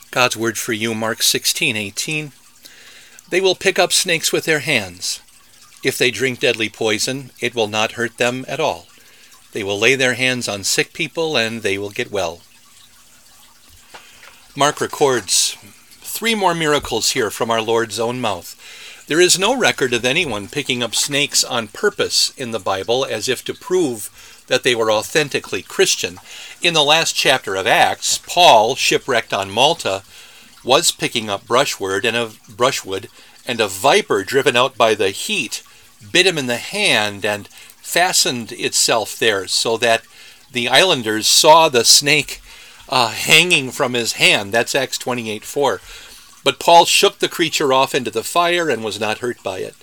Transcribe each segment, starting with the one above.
God's word for you, Mark 16:18. They will pick up snakes with their hands. If they drink deadly poison, it will not hurt them at all. They will lay their hands on sick people and they will get well. Mark records 3 more miracles here from our Lord's own mouth. There is no record of anyone picking up snakes on purpose in the Bible as if to prove that they were authentically Christian. In the last chapter of Acts, Paul, shipwrecked on Malta, was picking up brushwood, and a viper driven out by the heat bit him in the hand and fastened itself there so that the islanders saw the snake hanging from his hand. That's Acts 28:4. But Paul shook the creature off into the fire and was not hurt by it.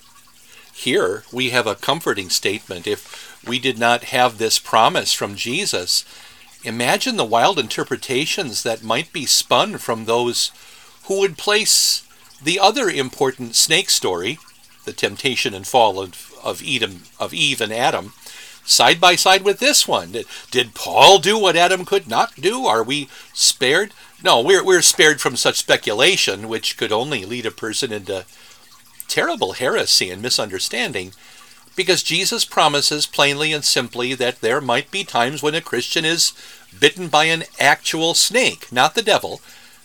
Here we have a comforting statement. If we did not have this promise from Jesus, imagine the wild interpretations that might be spun from those who would place the other important snake story, the temptation and fall of Eve and Adam, side by side with this one. Did Paul do what Adam could not do? Are we spared? No, we're spared from such speculation, which could only lead a person into terrible heresy and misunderstanding, because Jesus promises plainly and simply that there might be times when a Christian is bitten by an actual snake, not the devil,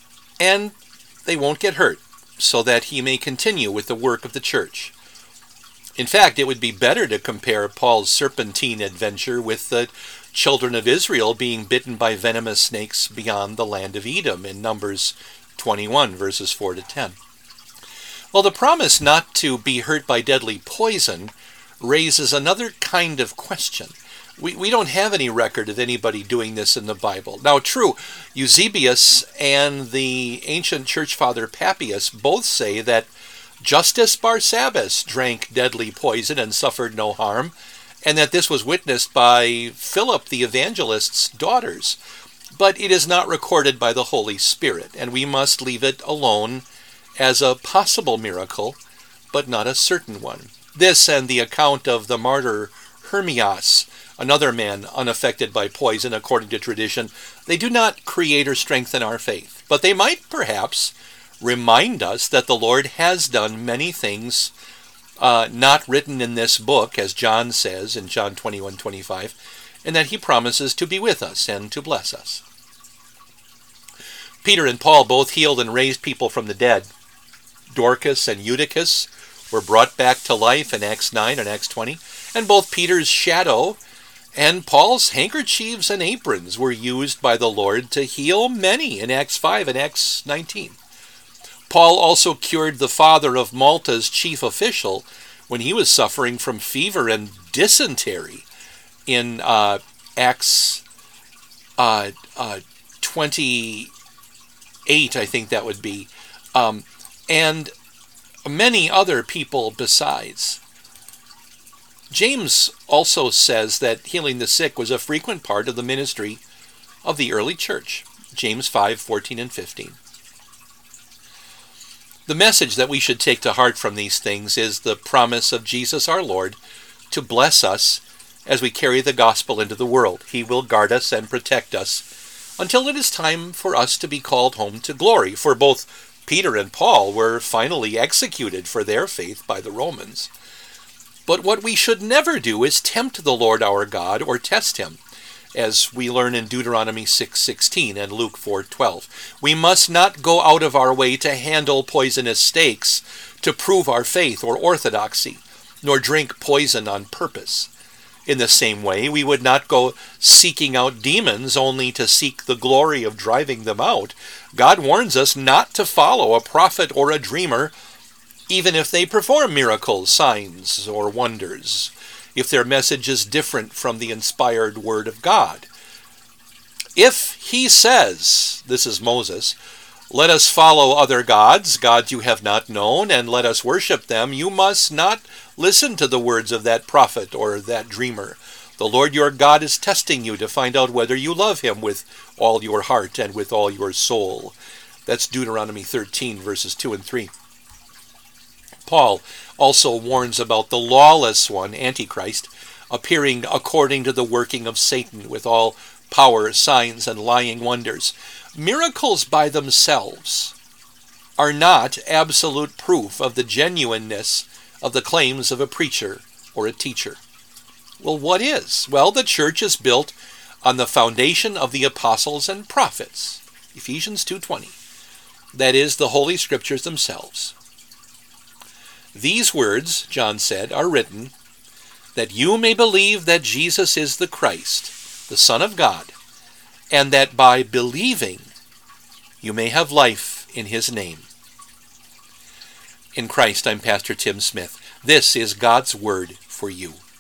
and they won't get hurt, so that he may continue with the work of the church. In fact, it would be better to compare Paul's serpentine adventure with the children of Israel being bitten by venomous snakes beyond the land of Edom in Numbers 21, verses 4 to 10. Well, the promise not to be hurt by deadly poison raises another kind of question. We don't have any record of anybody doing this in the Bible. Now, true, Eusebius and the ancient church father Papias both say that Justus Barsabbas drank deadly poison and suffered no harm, and that this was witnessed by Philip the evangelist's daughters. But it is not recorded by the Holy Spirit, and we must leave it alone as a possible miracle, but not a certain one. This and the account of the martyr Hermias, another man unaffected by poison according to tradition, they do not create or strengthen our faith, but they might perhaps remind us that the Lord has done many things not written in this book, as John says in John 21:25, and that he promises to be with us and to bless us. Peter and Paul both healed and raised people from the dead. Dorcas and Eutychus were brought back to life in Acts 9 and Acts 20, and both Peter's shadow and Paul's handkerchiefs and aprons were used by the Lord to heal many in Acts 5 and Acts 19. Paul also cured the father of Malta's chief official when he was suffering from fever and dysentery in Acts 28, I think that would be, and many other people besides. James also says that healing the sick was a frequent part of the ministry of the early church. James 5:14 and 15. The message that we should take to heart from these things is the promise of Jesus our Lord to bless us as we carry the gospel into the world. He will guard us and protect us until it is time for us to be called home to glory, for both Peter and Paul were finally executed for their faith by the Romans. But what we should never do is tempt the Lord our God or test him, as we learn in Deuteronomy 6:16 and Luke 4:12. We must not go out of our way to handle poisonous snakes to prove our faith or orthodoxy, nor drink poison on purpose. In the same way, we would not go seeking out demons only to seek the glory of driving them out. God warns us not to follow a prophet or a dreamer, even if they perform miracles, signs, or wonders, if their message is different from the inspired word of God. If he says, this is Moses, let us follow other gods you have not known, and let us worship them, you must not listen to the words of that prophet or that dreamer. The Lord your God is testing you to find out whether you love him with all your heart and with all your soul. That's Deuteronomy 13, verses 2 and 3. Paul also warns about the lawless one, Antichrist, appearing according to the working of Satan with all power, signs, and lying wonders. Miracles by themselves are not absolute proof of the genuineness of the claims of a preacher or a teacher. Well, what is? Well, the church is built on the foundation of the apostles and prophets, Ephesians 2:20. That is, the Holy Scriptures themselves. These words, John said, are written that you may believe that Jesus is the Christ, the Son of God, and that by believing you may have life in his name. In Christ, I'm Pastor Tim Smith. This is God's Word for you.